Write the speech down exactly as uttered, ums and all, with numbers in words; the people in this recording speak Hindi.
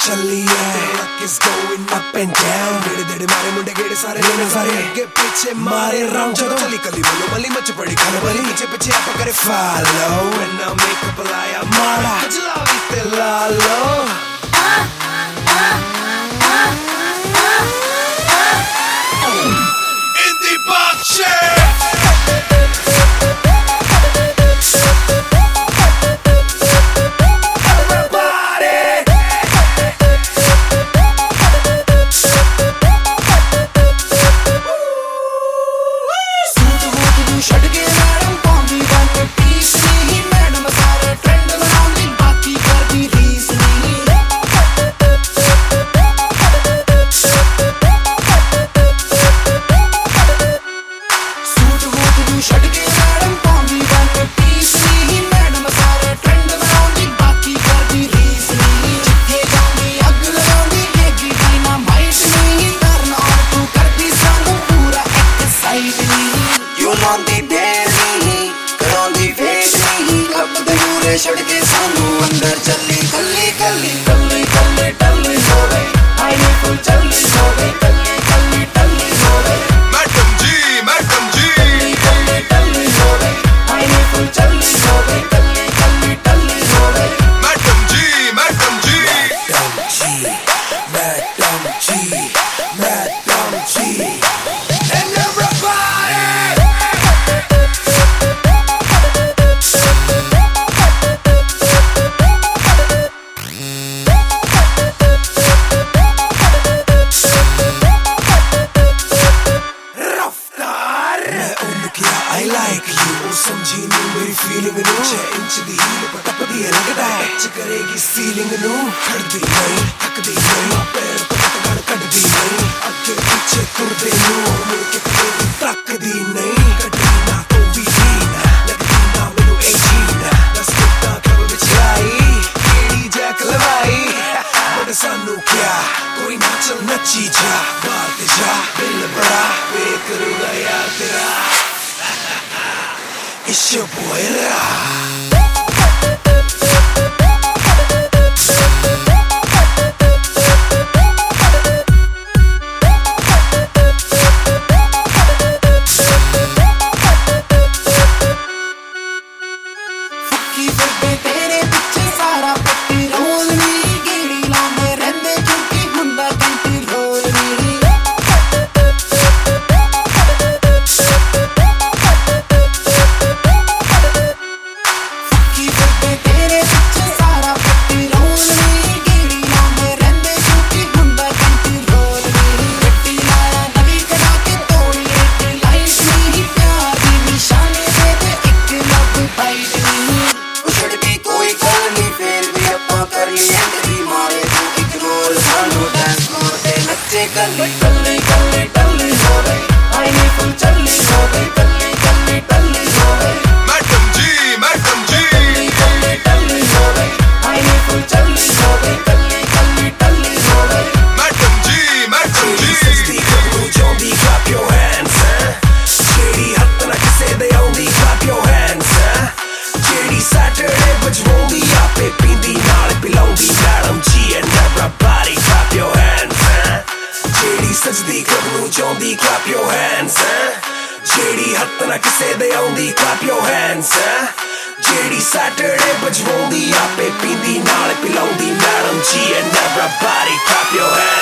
चली है, luck is going up and down. डेढ़े डेढ़े मारे मुंडे गेड़े सारे लेने सारे आगे पीछे मारे राउंड चलो चली कली बोलो मली मच पड़ी खाने वाली पीछे पीछे आप करे follow when I make up लाया मारा जला बीते लालो in the box chair. छड़ के सानू अंदर चली कल्ली कल्ली कल्ली कल्ली टल्ली हो गई आईने फुल चल्ली हो गई कल्ली कल्ली टल्ली हो गई मैडम जी मैडम जी कल्ली कल्ली टल्ली हो गई आईने फुल चल्ली हो गई कल्ली कल्ली टल्ली हो गई madam ji madam ji madam ji madam ji madam ji and everybody I like you समझी नहीं मेरी फीलिंग नू छह इंच दी हील पर टपदी है लगदा है टच करेगी सीलिंग नू खड़दी नहीं थकदी नहीं पैर तो टकड़ कटदी नहीं अगे पीछे तुरदे नू मुड़ के कदे तकदी नहीं कटदी ना तो भी जीना लगदी ना मैनू eighteen दस कितना कब बिछलाई केड़ी जैक लवाई बट सानू क्या कोई ना चल नची जा बाहर ते जा बिल बड़ा वे करूंगा यार तेरा It's your boy Ra. फुकी बड़े तेरे पीछे सारा पट्टी रोल नहीं गेड़ी लांदे रहंदे क्योंकि हुंदा कंट्रोल नहीं कल्ली कल्ली कल्ली टल्ली हो गई आईने फुल चल्ली हो गई कल्ली कल्ली टल्ली हो गई मैडम जी मैडम जी कल्ली कल्ली टल्ली हो गई आईने फुल चल्ली हो गई कल्ली कल्ली टल्ली हो गई मैडम जी मैडम जी सस्ती करू जोंदी clap your hands जेडी हत्त ना किसे दे आउंदी clap your hands जेडी Saturday बजवाउंदी आपे पींदी नाल पिलाउंदी madam ji and everybody clap your hands जेड़ी सजदी करू जोंदी clap your hands जेड़ी हत्त ना किसे दे आउंदी clap your hands जेड़ी Saturday बजवाउंदी आपे पींदी नाल पिलाउंदी madam ji and everybody clap your hands